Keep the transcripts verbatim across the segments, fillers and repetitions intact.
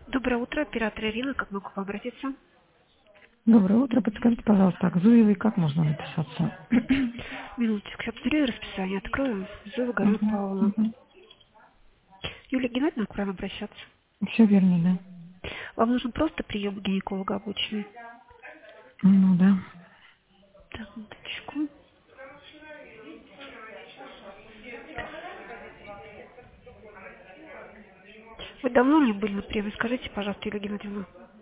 Доброе утро, оператор Ирина, как могу к вам обратиться? Доброе утро. Подскажите, пожалуйста, а к Зуевой как можно написаться? Минуточку, сейчас посмотрю расписание, открою. Зоя Галина Угу, Павловна. угу. Юлия Геннадьевна, к вам обращаться? Все верно, да? Вам нужен просто прием гинеколога обычный? Ну да. Так, минуточку. Вы давно не были на приеме? Скажите, пожалуйста, Юлия Геннадьевна.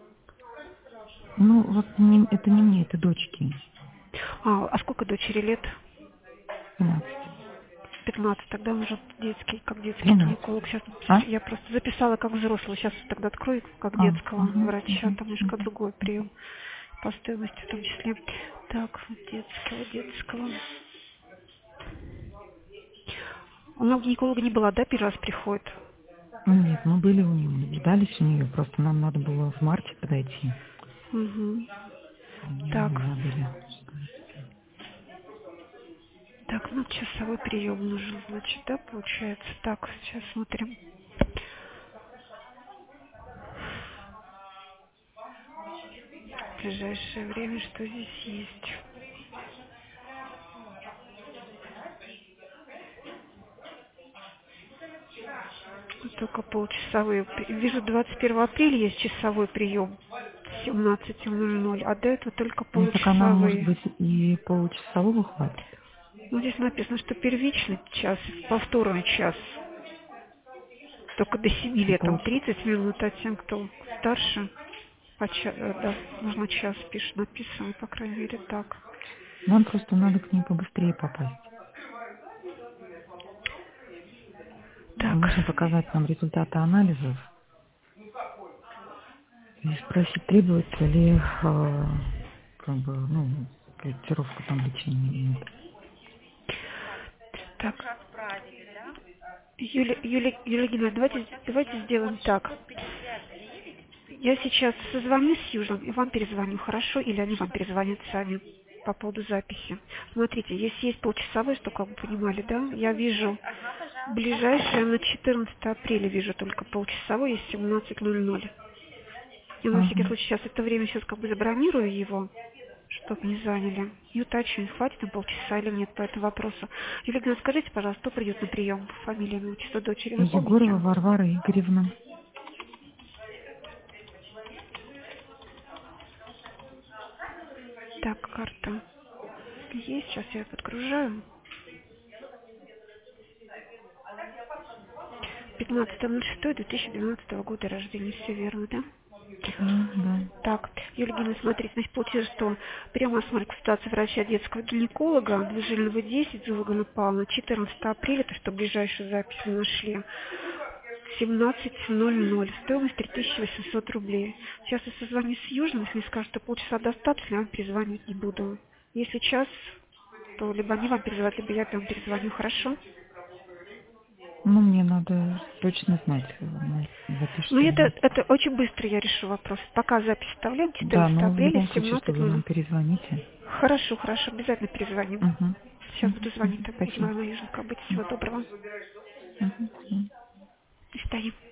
Ну вот не- это не мне, это дочки. А, а сколько дочери лет? Двенадцать. Пятнадцать. Тогда уже детский, как детский Двенадцать. гинеколог. Сейчас А? я просто записала как взрослый. Сейчас тогда открою как А, детского угу, врача. угу, Там немножко угу. другой прием. По стоимости в том числе. Так, вот детского, детского. У меня у гинеколога не была, да, первый раз приходит? Нет, мы были у нее, наблюдались у нее, просто нам надо было в марте подойти. Угу. Ну, Так, забыли. так, ну часовой прием нужен, значит, да, получается. Так, сейчас смотрим. В ближайшее время, что здесь есть. Только полчасовые. Вижу, двадцать первого апреля есть часовой прием. семнадцать ноль ноль, а до этого только Ну так она, может получасовые. быть, и получасового хватит. Ну, здесь написано, что первичный час, повторный час. Только до семи И лет, там получ... тридцать минут, а тем, кто старше, по ча- э, да, нужно час, пишет, написано, по крайней мере, так. Нам просто надо к ней побыстрее попасть. Так, Нужно показать нам результаты анализов и спросить, требуется ли э, как бы, ну, корректировка там лечения или нет. так. Юля, Юля, Юлия Геннадьевна, давайте, давайте сделаем так. Я сейчас созвонюсь с Южным и вам перезвоню, хорошо? Или они вам перезвонят сами по поводу записи. Смотрите, если есть полчасовой, что как бы понимали, да, я вижу ближайшее на четырнадцатое апреля вижу только полчасовой, есть семнадцать ноль ноль. Я на всякий Ага. случай сейчас это время сейчас как бы забронирую его, чтобы не заняли. И уточню, хватит на полчаса или нет по этому вопросу. Юлия Геннадьевна, скажите, пожалуйста, кто придет на прием? Фамилия, имя, отчество дочери, вы Егорова помните? Варвара Игоревна. Так, карта есть, сейчас я ее подгружаю. пятнадцатое ноль шестое две тысячи двенадцатого года рождения, все верно, да? Да, да. Так, Юлия Геннадьевна, смотрите, значит, получилось, что прием осмотр консультации врача детского гинеколога, Движильного десять, Зулгана Павловна, четырнадцатое апреля, то что ближайшую запись мы нашли, семнадцать ноль ноль, стоимость три тысячи восемьсот рублей. Сейчас я созвонюсь с Южным, если мне скажут, что полчаса достаточно, я вам перезвонить не буду. Если час, то либо они вам перезвонят, либо я вам перезвоню, хорошо? Ну, мне надо точно знать. Ну, Ну, запишите это, меня. это очень быстро я решу вопрос. Пока запись вставляем, Да, четырнадцатое но в апреля, любом случае, что семнадцать вы ноль ноль. нам перезвоните. Хорошо, хорошо, обязательно перезвоним. Угу. Сейчас Угу. буду звонить, Угу. там, Спасибо. узнаю на Южном, как быть. Всего доброго. Угу. До свидания.